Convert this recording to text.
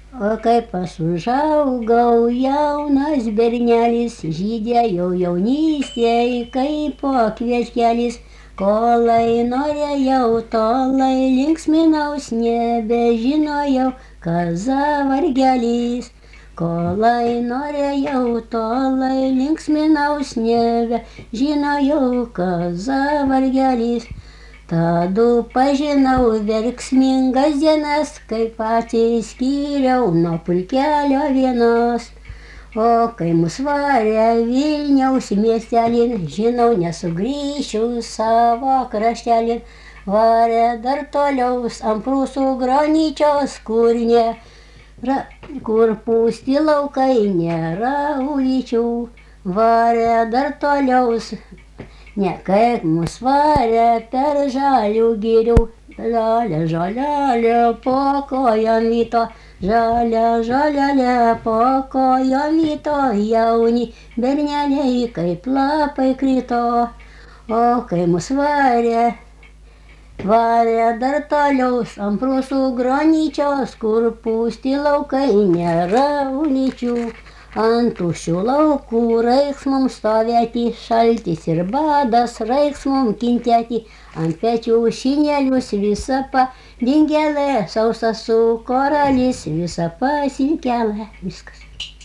O kaip aš užaugau, jaunas bernelis, žydė jau jaunystėj, kaip po kviečkelis, kolai norėjau, tolai linksminaus, nebežinojau, kas vargelis. Kolai norėjau, tolai linksminaus, nebežinojau, kas vargelis. Tadu pažinau verksmingas dienas, kaip atsiskyriau nuo pulkelio vienos. O kai mus varė Vilniaus miestelin, žinau, nesugrįšiu savo kraštelin. Varė dar toliau ant Prūsų graničios, kur pūsti laukai nėra ulyčių. Varė dar toliau. Ne, kaip mus varė per žalių girių, žalia, žalelė po kojom vyto, žalia, žalelė po kojom vyto, jauni berneliai kaip lapai krito. O kai mus varė dar toliau ant Prūsų graničios, kur pūsti laukai nėra ulyčių. Ant tuščių laukų reiks mums stovėti, šaltis ir badas reiks mums kentėti, ant pečių šinelius visa padingelė, sausas su koralis, visa pasilkelė, viskas.